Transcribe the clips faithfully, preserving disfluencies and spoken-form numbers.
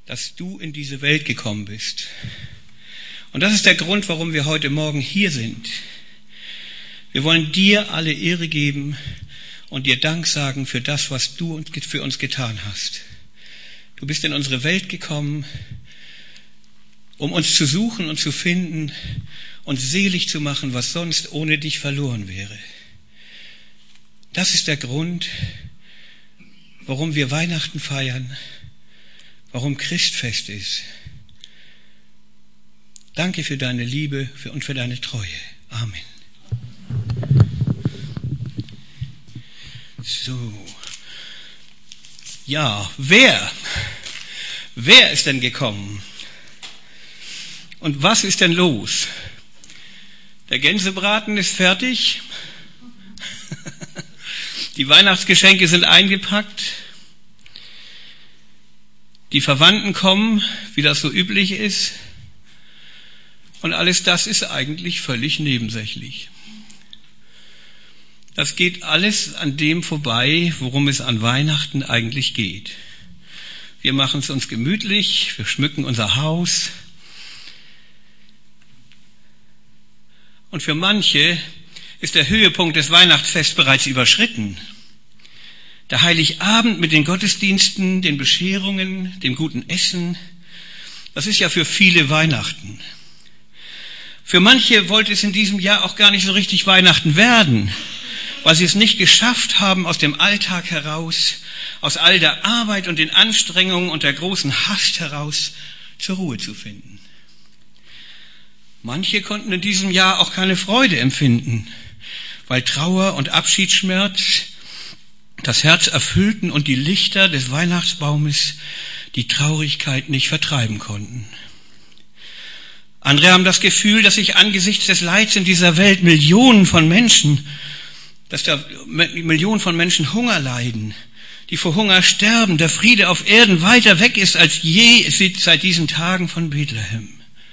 dass du in diese Welt gekommen bist. Und das ist der Grund, warum wir heute Morgen hier sind. Wir wollen dir alle Ehre geben und dir Dank sagen für das, was du für uns getan hast. Du bist in unsere Welt gekommen, um uns zu suchen und zu finden und selig zu machen, was sonst ohne dich verloren wäre. Das ist der Grund, warum wir Weihnachten feiern, warum Christfest ist. Danke für deine Liebe und für deine Treue. Amen. So. Ja, wer? Wer ist denn gekommen? Und was ist denn los? Der Gänsebraten ist fertig. Die Weihnachtsgeschenke sind eingepackt. Die Verwandten kommen, wie das so üblich ist. Und alles das ist eigentlich völlig nebensächlich. Das geht alles an dem vorbei, worum es an Weihnachten eigentlich geht. Wir machen es uns gemütlich, wir schmücken unser Haus. Und für manche ist der Höhepunkt des Weihnachtsfests bereits überschritten. Der Heiligabend mit den Gottesdiensten, den Bescherungen, dem guten Essen, das ist ja für viele Weihnachten. Für manche wollte es in diesem Jahr auch gar nicht so richtig Weihnachten werden, weil sie es nicht geschafft haben, aus dem Alltag heraus, aus all der Arbeit und den Anstrengungen und der großen Hast heraus zur Ruhe zu finden. Manche konnten in diesem Jahr auch keine Freude empfinden, weil Trauer und Abschiedsschmerz das Herz erfüllten und die Lichter des Weihnachtsbaumes die Traurigkeit nicht vertreiben konnten. Andere haben das Gefühl, dass sich angesichts des Leids in dieser Welt Millionen von Menschen, dass da Millionen von Menschen Hunger leiden, die vor Hunger sterben, der Friede auf Erden weiter weg ist als je seit diesen Tagen von Bethlehem.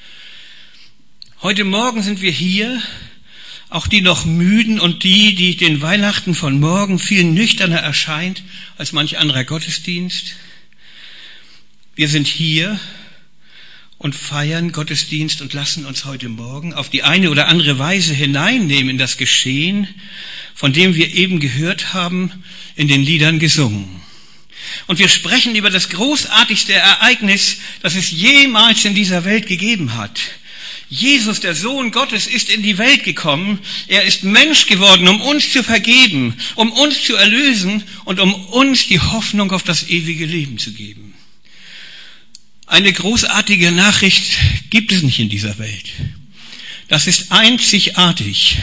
Heute Morgen sind wir hier, auch die noch müden und die, die den Weihnachten von morgen viel nüchterner erscheint als manch anderer Gottesdienst. Wir sind hier und feiern Gottesdienst und lassen uns heute Morgen auf die eine oder andere Weise hineinnehmen in das Geschehen, von dem wir eben gehört haben, in den Liedern gesungen. Und wir sprechen über das großartigste Ereignis, das es jemals in dieser Welt gegeben hat. Jesus, der Sohn Gottes, ist in die Welt gekommen. Er ist Mensch geworden, um uns zu vergeben, um uns zu erlösen und um uns die Hoffnung auf das ewige Leben zu geben. Eine großartige Nachricht gibt es nicht in dieser Welt. Das ist einzigartig.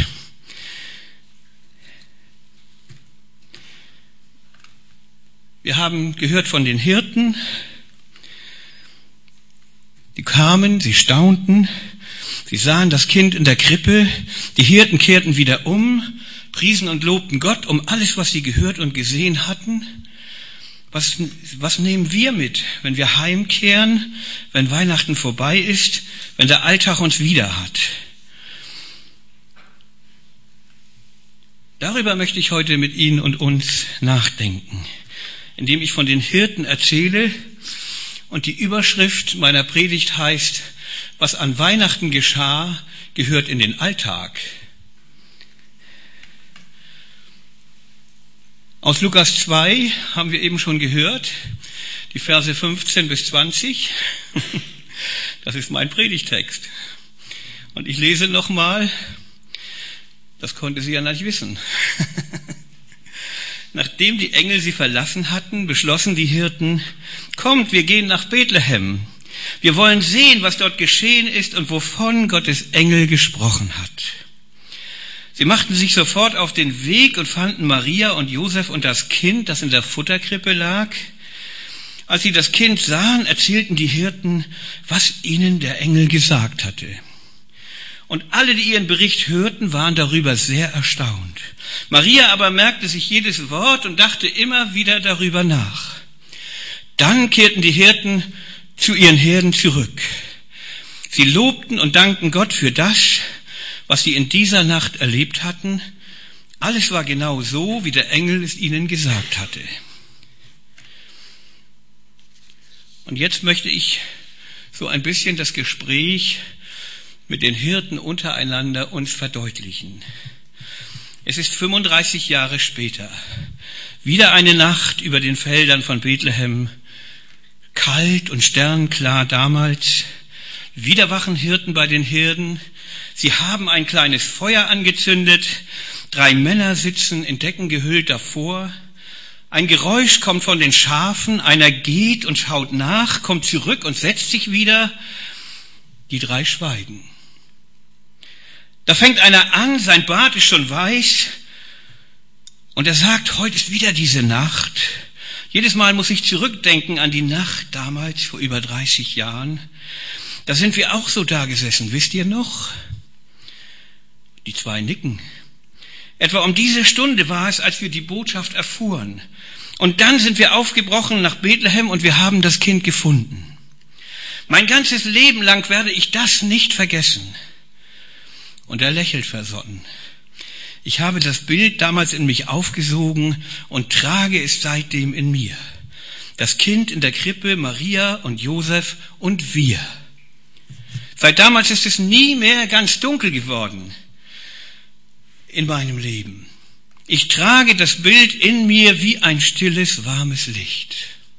Wir haben gehört von den Hirten. Die kamen, sie staunten, sie sahen das Kind in der Krippe. Die Hirten kehrten wieder um, priesen und lobten Gott um alles, was sie gehört und gesehen hatten. Was, was nehmen wir mit, wenn wir heimkehren, wenn Weihnachten vorbei ist, wenn der Alltag uns wieder hat? Darüber möchte ich heute mit Ihnen und uns nachdenken, indem ich von den Hirten erzähle, und die Überschrift meiner Predigt heißt, was an Weihnachten geschah, gehört in den Alltag. Aus Lukas zwei haben wir eben schon gehört, die Verse fünfzehn bis zwanzig. Das ist mein Predigtext. Und ich lese nochmal, das konnte sie ja nicht wissen. Nachdem die Engel sie verlassen hatten, beschlossen die Hirten, kommt, wir gehen nach Bethlehem. Wir wollen sehen, was dort geschehen ist und wovon Gottes Engel gesprochen hat. Sie machten sich sofort auf den Weg und fanden Maria und Josef und das Kind, das in der Futterkrippe lag. Als sie das Kind sahen, erzählten die Hirten, was ihnen der Engel gesagt hatte. Und alle, die ihren Bericht hörten, waren darüber sehr erstaunt. Maria aber merkte sich jedes Wort und dachte immer wieder darüber nach. Dann kehrten die Hirten zu ihren Herden zurück. Sie lobten und dankten Gott für das, was sie in dieser Nacht erlebt hatten. Alles war genau so, wie der Engel es ihnen gesagt hatte. Und jetzt möchte ich so ein bisschen das Gespräch mit den Hirten untereinander uns verdeutlichen. Es ist fünfunddreißig Jahre später. Wieder eine Nacht über den Feldern von Bethlehem. Kalt und sternklar damals. Wieder wachen Hirten bei den Herden. Sie haben ein kleines Feuer angezündet. Drei Männer sitzen in Decken gehüllt davor. Ein Geräusch kommt von den Schafen. Einer geht und schaut nach, kommt zurück und setzt sich wieder. Die drei schweigen. Da fängt einer an, sein Bart ist schon weiß. Und er sagt, heute ist wieder diese Nacht. Jedes Mal muss ich zurückdenken an die Nacht damals, vor über dreißig Jahren. Da sind wir auch so da gesessen, wisst ihr noch? Die zwei nicken. Etwa um diese Stunde war es, als wir die Botschaft erfuhren. Und dann sind wir aufgebrochen nach Bethlehem und wir haben das Kind gefunden. Mein ganzes Leben lang werde ich das nicht vergessen. Und er lächelt versonnen. Ich habe das Bild damals in mich aufgesogen und trage es seitdem in mir. Das Kind in der Krippe, Maria und Josef und wir. Seit damals ist es nie mehr ganz dunkel geworden in meinem Leben. Ich trage das Bild in mir wie ein stilles, warmes Licht.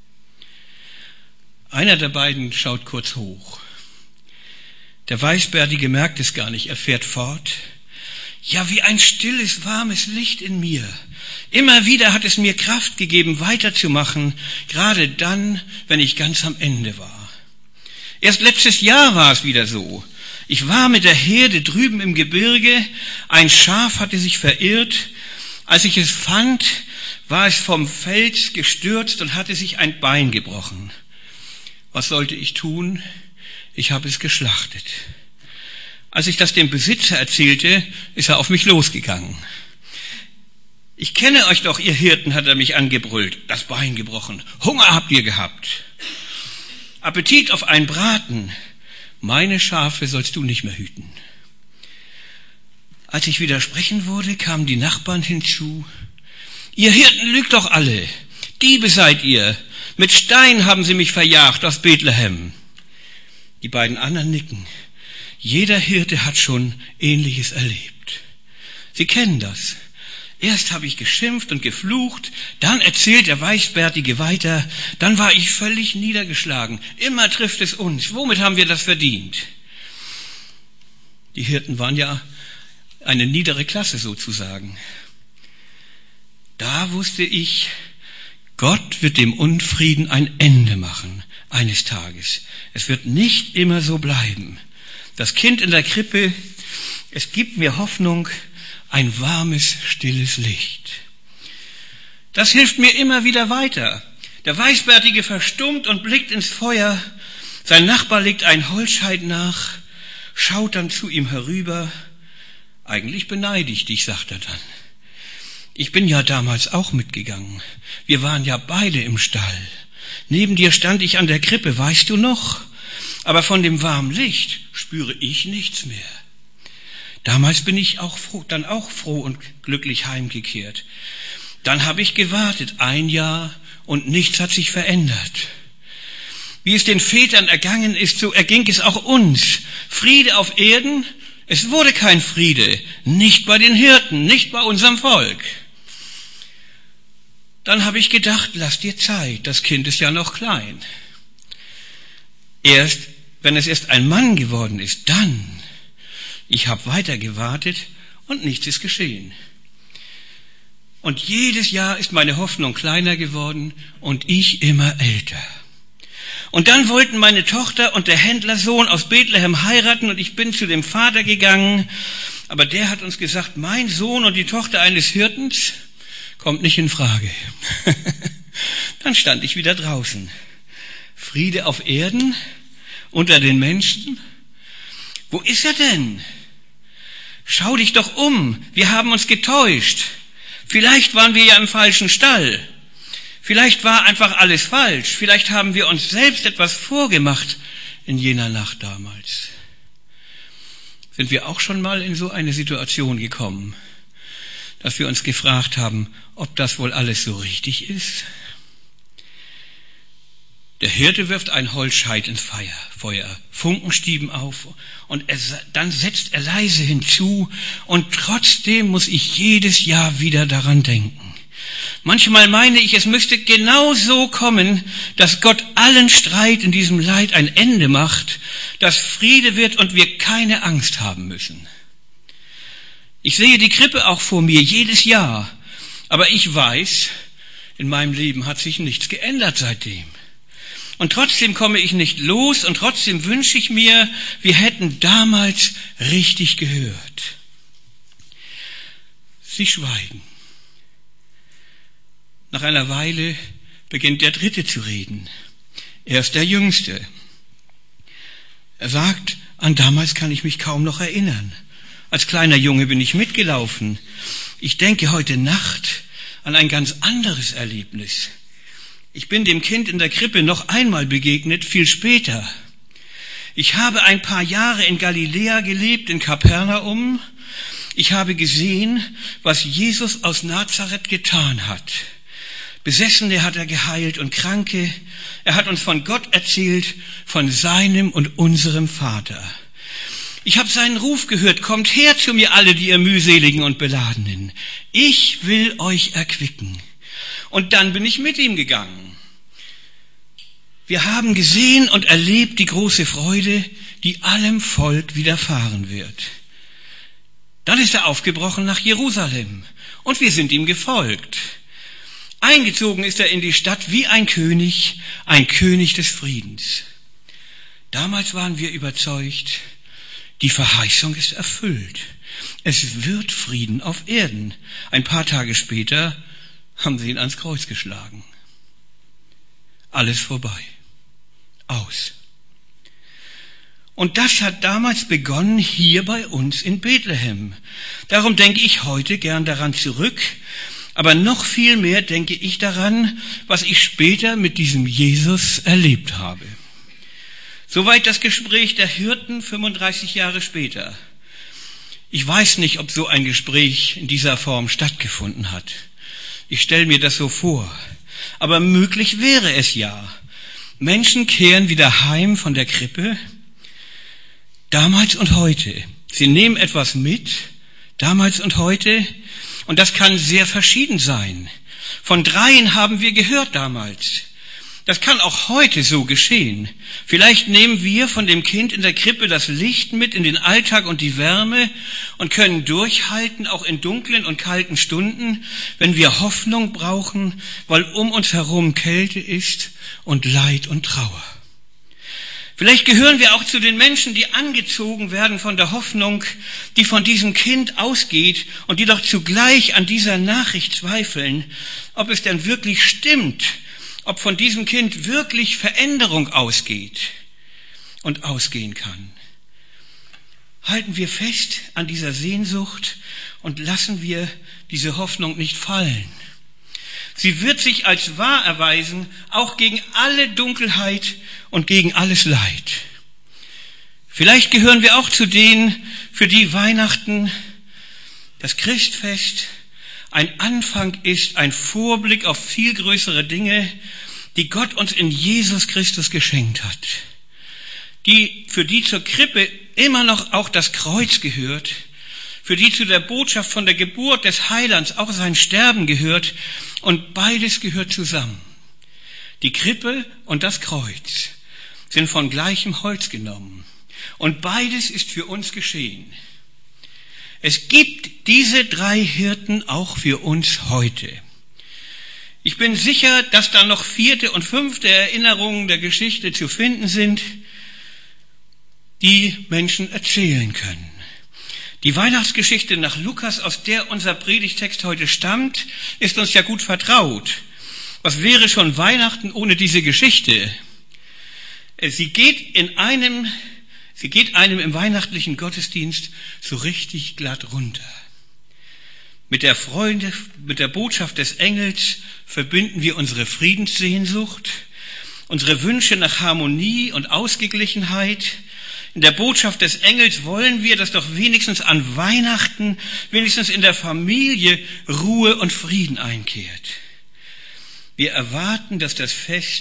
Einer der beiden schaut kurz hoch. Der Weißbärtige merkt es gar nicht, er fährt fort. Ja, wie ein stilles, warmes Licht in mir. Immer wieder hat es mir Kraft gegeben, weiterzumachen, gerade dann, wenn ich ganz am Ende war. Erst letztes Jahr war es wieder so. Ich war mit der Herde drüben im Gebirge, ein Schaf hatte sich verirrt. Als ich es fand, war es vom Fels gestürzt und hatte sich ein Bein gebrochen. Was sollte ich tun? Ich habe es geschlachtet. Als ich das dem Besitzer erzählte, ist er auf mich losgegangen. Ich kenne euch doch, ihr Hirten, hat er mich angebrüllt. Das Bein gebrochen. Hunger habt ihr gehabt. Appetit auf einen Braten. Meine Schafe sollst du nicht mehr hüten. Als ich widersprechen wurde, kamen die Nachbarn hinzu. Ihr Hirten lügt doch alle. Diebe seid ihr. Mit Stein haben sie mich verjagt aus Bethlehem. Die beiden anderen nicken. Jeder Hirte hat schon Ähnliches erlebt. Sie kennen das. Erst habe ich geschimpft und geflucht, dann erzählt der Weißbärtige weiter, dann war ich völlig niedergeschlagen. Immer trifft es uns. Womit haben wir das verdient? Die Hirten waren ja eine niedere Klasse sozusagen. Da wusste ich, Gott wird dem Unfrieden ein Ende machen, eines Tages. Es wird nicht immer so bleiben. Das Kind in der Krippe, es gibt mir Hoffnung, ein warmes, stilles Licht. Das hilft mir immer wieder weiter. Der Weißbärtige verstummt und blickt ins Feuer. Sein Nachbar legt ein Holzscheit nach, schaut dann zu ihm herüber. Eigentlich beneide ich dich, sagt er dann. Ich bin ja damals auch mitgegangen. Wir waren ja beide im Stall. Neben dir stand ich an der Krippe, weißt du noch? Aber von dem warmen Licht spüre ich nichts mehr. Damals bin ich auch froh, dann auch froh und glücklich heimgekehrt. Dann habe ich gewartet, ein Jahr, und nichts hat sich verändert. Wie es den Vätern ergangen ist, so erging es auch uns. Friede auf Erden, es wurde kein Friede, nicht bei den Hirten, nicht bei unserem Volk. Dann habe ich gedacht, lass dir Zeit, das Kind ist ja noch klein. Erst, wenn es erst ein Mann geworden ist, dann. Ich habe weiter gewartet und nichts ist geschehen. Und jedes Jahr ist meine Hoffnung kleiner geworden und ich immer älter. Und dann wollten meine Tochter und der Händlersohn aus Bethlehem heiraten und ich bin zu dem Vater gegangen, aber der hat uns gesagt, mein Sohn und die Tochter eines Hirtens kommt nicht in Frage. Dann stand ich wieder draußen. Friede auf Erden, unter den Menschen. Wo ist er denn? Schau dich doch um, wir haben uns getäuscht. Vielleicht waren wir ja im falschen Stall. Vielleicht war einfach alles falsch. Vielleicht haben wir uns selbst etwas vorgemacht in jener Nacht damals. Sind wir auch schon mal in so eine Situation gekommen, dass wir uns gefragt haben, ob das wohl alles so richtig ist? Der Hirte wirft ein Holzscheit ins Feuer, Funken stieben auf und er, dann setzt er leise hinzu und trotzdem muss ich jedes Jahr wieder daran denken. Manchmal meine ich, es müsste genau so kommen, dass Gott allen Streit in diesem Leid ein Ende macht, dass Friede wird und wir keine Angst haben müssen. Ich sehe die Krippe auch vor mir jedes Jahr, aber ich weiß, in meinem Leben hat sich nichts geändert seitdem. Und trotzdem komme ich nicht los und trotzdem wünsche ich mir, wir hätten damals richtig gehört. Sie schweigen. Nach einer Weile beginnt der Dritte zu reden. Er ist der Jüngste. Er sagt, an damals kann ich mich kaum noch erinnern. Als kleiner Junge bin ich mitgelaufen. Ich denke heute Nacht an ein ganz anderes Erlebnis. Ich bin dem Kind in der Krippe noch einmal begegnet, viel später. Ich habe ein paar Jahre in Galiläa gelebt, in Kapernaum. Ich habe gesehen, was Jesus aus Nazareth getan hat. Besessene hat er geheilt und Kranke. Er hat uns von Gott erzählt, von seinem und unserem Vater. Ich habe seinen Ruf gehört, kommt her zu mir alle, die ihr mühseligen und beladenen. Ich will euch erquicken. Und dann bin ich mit ihm gegangen. Wir haben gesehen und erlebt die große Freude, die allem Volk widerfahren wird. Dann ist er aufgebrochen nach Jerusalem und wir sind ihm gefolgt. Eingezogen ist er in die Stadt wie ein König, ein König des Friedens. Damals waren wir überzeugt, die Verheißung ist erfüllt. Es wird Frieden auf Erden. Ein paar Tage später haben sie ihn ans Kreuz geschlagen. Alles vorbei. Aus. Und das hat damals begonnen hier bei uns in Bethlehem. Darum denke ich heute gern daran zurück, aber noch viel mehr denke ich daran, was ich später mit diesem Jesus erlebt habe. Soweit das Gespräch der Hirten fünfunddreißig Jahre später. Ich weiß nicht, ob so ein Gespräch in dieser Form stattgefunden hat. Ich stelle mir das so vor. Aber möglich wäre es ja. Menschen kehren wieder heim von der Krippe, damals und heute. Sie nehmen etwas mit, damals und heute, und das kann sehr verschieden sein. Von dreien haben wir gehört damals. Das kann auch heute so geschehen. Vielleicht nehmen wir von dem Kind in der Krippe das Licht mit in den Alltag und die Wärme und können durchhalten, auch in dunklen und kalten Stunden, wenn wir Hoffnung brauchen, weil um uns herum Kälte ist und Leid und Trauer. Vielleicht gehören wir auch zu den Menschen, die angezogen werden von der Hoffnung, die von diesem Kind ausgeht und die doch zugleich an dieser Nachricht zweifeln, ob es denn wirklich stimmt, ob von diesem Kind wirklich Veränderung ausgeht und ausgehen kann. Halten wir fest an dieser Sehnsucht und lassen wir diese Hoffnung nicht fallen. Sie wird sich als wahr erweisen, auch gegen alle Dunkelheit und gegen alles Leid. Vielleicht gehören wir auch zu denen, für die Weihnachten, das Christfest, ein Anfang ist, ein Vorblick auf viel größere Dinge, die Gott uns in Jesus Christus geschenkt hat. Die, für die zur Krippe immer noch auch das Kreuz gehört, für die zu der Botschaft von der Geburt des Heilands auch sein Sterben gehört, und beides gehört zusammen. Die Krippe und das Kreuz sind von gleichem Holz genommen und beides ist für uns geschehen. Es gibt diese drei Hirten auch für uns heute. Ich bin sicher, dass da noch vierte und fünfte Erinnerungen der Geschichte zu finden sind, die Menschen erzählen können. Die Weihnachtsgeschichte nach Lukas, aus der unser Predigtext heute stammt, ist uns ja gut vertraut. Was wäre schon Weihnachten ohne diese Geschichte? Sie geht in einem Sie geht einem im weihnachtlichen Gottesdienst so richtig glatt runter. Mit der Freude, mit der Botschaft des Engels verbinden wir unsere Friedenssehnsucht, unsere Wünsche nach Harmonie und Ausgeglichenheit. In der Botschaft des Engels wollen wir, dass doch wenigstens an Weihnachten, wenigstens in der Familie Ruhe und Frieden einkehrt. Wir erwarten, dass das Fest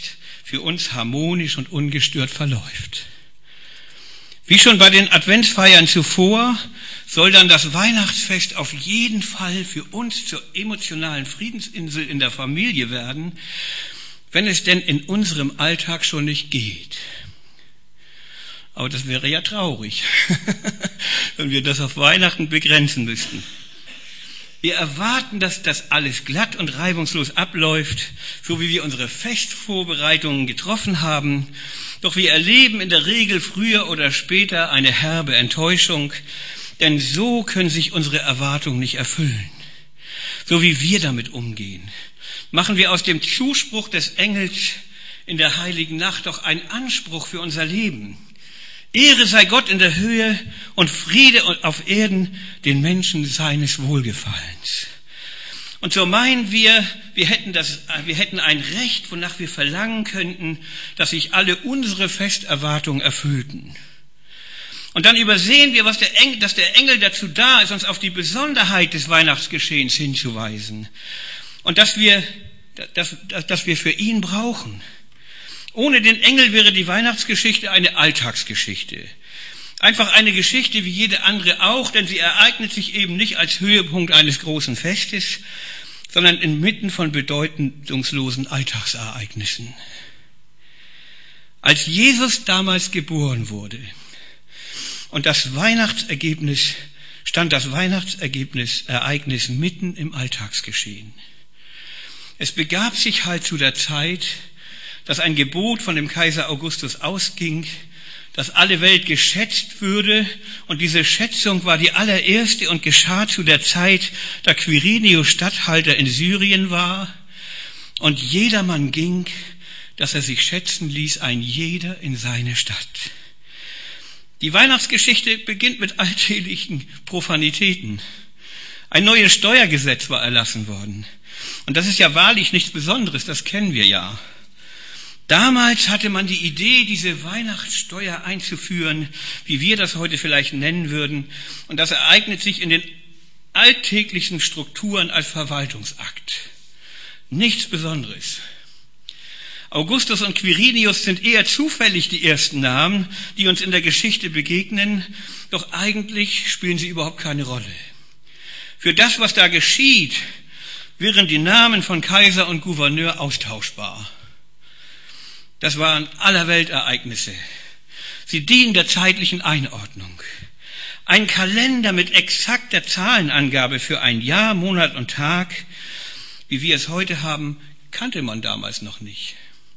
für uns harmonisch und ungestört verläuft. Wie schon bei den Adventsfeiern zuvor, soll dann das Weihnachtsfest auf jeden Fall für uns zur emotionalen Friedensinsel in der Familie werden, wenn es denn in unserem Alltag schon nicht geht. Aber das wäre ja traurig, wenn wir das auf Weihnachten begrenzen müssten. Wir erwarten, dass das alles glatt und reibungslos abläuft, so wie wir unsere Festvorbereitungen getroffen haben. Doch wir erleben in der Regel früher oder später eine herbe Enttäuschung, denn so können sich unsere Erwartungen nicht erfüllen. So wie wir damit umgehen, machen wir aus dem Zuspruch des Engels in der heiligen Nacht doch einen Anspruch für unser Leben. Ehre sei Gott in der Höhe und Friede auf Erden den Menschen seines Wohlgefallens. Und so meinen wir, wir hätten das, wir hätten ein Recht, wonach wir verlangen könnten, dass sich alle unsere Festerwartungen erfüllten. Und dann übersehen wir, was der Engel, dass der Engel dazu da ist, uns auf die Besonderheit des Weihnachtsgeschehens hinzuweisen. Und dass wir, dass, dass wir für ihn brauchen. Ohne den Engel wäre die Weihnachtsgeschichte eine Alltagsgeschichte. Einfach eine Geschichte wie jede andere auch, denn sie ereignet sich eben nicht als Höhepunkt eines großen Festes, sondern inmitten von bedeutungslosen Alltagsereignissen. Als Jesus damals geboren wurde und das Weihnachtsergebnis, stand das Weihnachtsergebnis, Ereignis mitten im Alltagsgeschehen. Es begab sich halt zu der Zeit, dass ein Gebot von dem Kaiser Augustus ausging, dass alle Welt geschätzt würde, und diese Schätzung war die allererste und geschah zu der Zeit, da Quirinius Statthalter in Syrien war, und jedermann ging, dass er sich schätzen ließ, ein jeder in seine Stadt. Die Weihnachtsgeschichte beginnt mit alltäglichen Profanitäten. Ein neues Steuergesetz war erlassen worden. Und das ist ja wahrlich nichts Besonderes, das kennen wir ja. Damals hatte man die Idee, diese Weihnachtssteuer einzuführen, wie wir das heute vielleicht nennen würden. Und das ereignet sich in den alltäglichen Strukturen als Verwaltungsakt. Nichts Besonderes. Augustus und Quirinius sind eher zufällig die ersten Namen, die uns in der Geschichte begegnen, doch eigentlich spielen sie überhaupt keine Rolle. Für das, was da geschieht, wären die Namen von Kaiser und Gouverneur austauschbar. Das waren Allerweltereignisse. Sie dienen der zeitlichen Einordnung. Ein Kalender mit exakter Zahlenangabe für ein Jahr, Monat und Tag, wie wir es heute haben, kannte man damals noch nicht.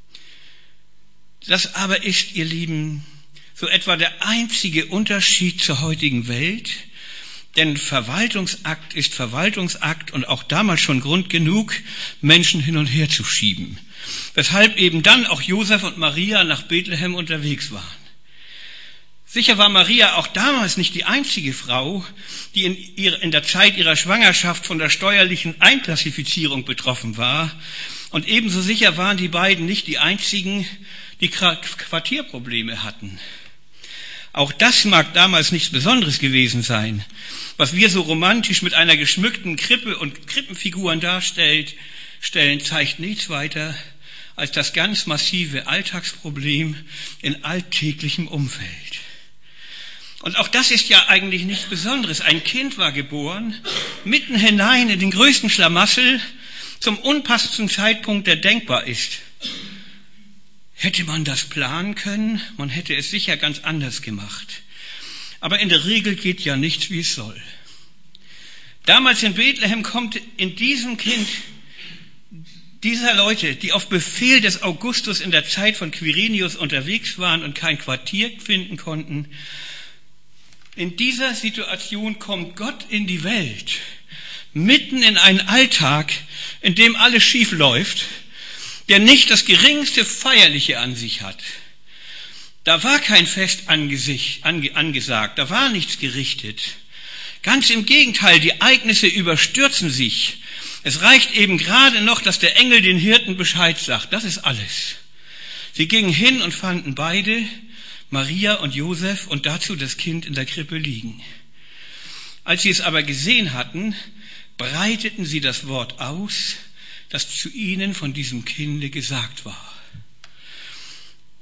Das aber ist, ihr Lieben, so etwa der einzige Unterschied zur heutigen Welt, denn Verwaltungsakt ist Verwaltungsakt und auch damals schon Grund genug, Menschen hin und her zu schieben. Weshalb eben dann auch Josef und Maria nach Bethlehem unterwegs waren. Sicher war Maria auch damals nicht die einzige Frau, die in, ihrer, in der Zeit ihrer Schwangerschaft von der steuerlichen Einklassifizierung betroffen war. Und ebenso sicher waren die beiden nicht die einzigen, die Quartierprobleme hatten. Auch das mag damals nichts Besonderes gewesen sein, was wir so romantisch mit einer geschmückten Krippe und Krippenfiguren darstellen, zeigt nichts weiter als das ganz massive Alltagsproblem in alltäglichem Umfeld. Und auch das ist ja eigentlich nichts Besonderes. Ein Kind war geboren, mitten hinein in den größten Schlamassel, zum unpassendsten Zeitpunkt, der denkbar ist. Hätte man das planen können? Man hätte es sicher ganz anders gemacht. Aber in der Regel geht ja nichts, wie es soll. Damals in Bethlehem kommt in diesem Kind dieser Leute, die auf Befehl des Augustus in der Zeit von Quirinius unterwegs waren und kein Quartier finden konnten, in dieser Situation kommt Gott in die Welt, mitten in einen Alltag, in dem alles schief läuft, der nicht das geringste Feierliche an sich hat. Da war kein Fest angesagt, da war nichts gerichtet. Ganz im Gegenteil, die Ereignisse überstürzen sich. Es reicht eben gerade noch, dass der Engel den Hirten Bescheid sagt. Das ist alles. Sie gingen hin und fanden beide, Maria und Josef, und dazu das Kind in der Krippe liegen. Als sie es aber gesehen hatten, breiteten sie das Wort aus, das zu ihnen von diesem Kinde gesagt war.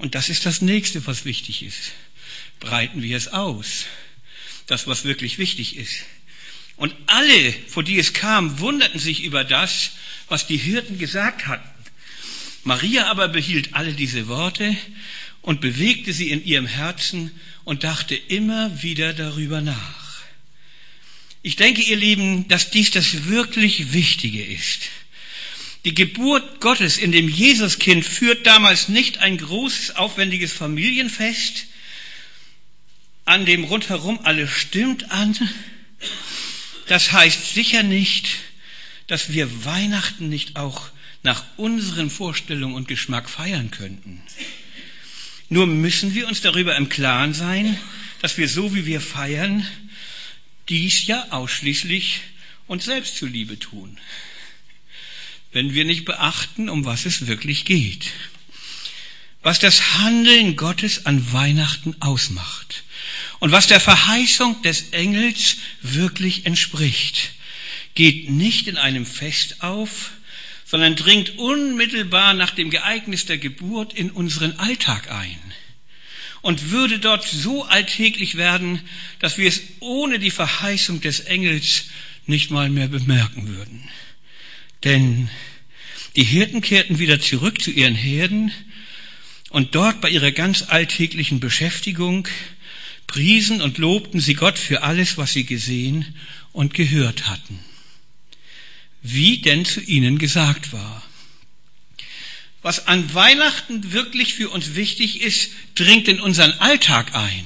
Und das ist das Nächste, was wichtig ist. Breiten wir es aus. Das, was wirklich wichtig ist. Und alle, vor die es kam, wunderten sich über das, was die Hirten gesagt hatten. Maria aber behielt alle diese Worte und bewegte sie in ihrem Herzen und dachte immer wieder darüber nach. Ich denke, ihr Lieben, dass dies das wirklich Wichtige ist. Die Geburt Gottes in dem Jesuskind führt damals nicht ein großes, aufwendiges Familienfest, an dem rundherum alles stimmt, an. Das heißt sicher nicht, dass wir Weihnachten nicht auch nach unseren Vorstellungen und Geschmack feiern könnten. Nur müssen wir uns darüber im Klaren sein, dass wir so wie wir feiern, dies ja ausschließlich uns selbst zuliebe tun. Wenn wir nicht beachten, um was es wirklich geht. Was das Handeln Gottes an Weihnachten ausmacht und was der Verheißung des Engels wirklich entspricht, geht nicht in einem Fest auf, sondern dringt unmittelbar nach dem Ereignis der Geburt in unseren Alltag ein und würde dort so alltäglich werden, dass wir es ohne die Verheißung des Engels nicht mal mehr bemerken würden. Denn die Hirten kehrten wieder zurück zu ihren Herden und dort bei ihrer ganz alltäglichen Beschäftigung priesen und lobten sie Gott für alles, was sie gesehen und gehört hatten. Wie denn zu ihnen gesagt war. Was an Weihnachten wirklich für uns wichtig ist, dringt in unseren Alltag ein.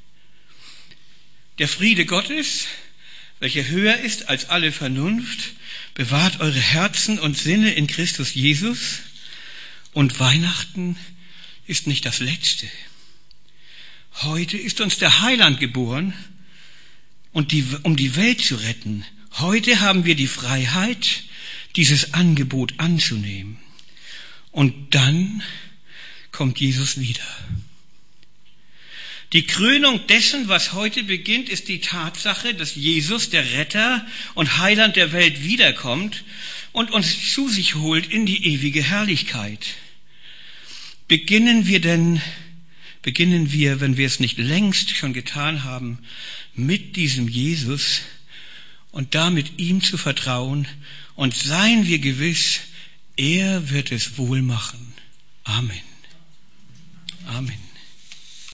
Der Friede Gottes, welcher höher ist als alle Vernunft, bewahrt eure Herzen und Sinne in Christus Jesus. Und Weihnachten ist nicht das Letzte. Heute ist uns der Heiland geboren, und die, um die Welt zu retten. Heute haben wir die Freiheit, dieses Angebot anzunehmen. Und dann kommt Jesus wieder. Die Krönung dessen, was heute beginnt, ist die Tatsache, dass Jesus, der Retter und Heiland der Welt, wiederkommt und uns zu sich holt in die ewige Herrlichkeit. Beginnen wir denn, beginnen wir, wenn wir es nicht längst schon getan haben, mit diesem Jesus und damit ihm zu vertrauen, und seien wir gewiss, er wird es wohl machen. Amen. Amen.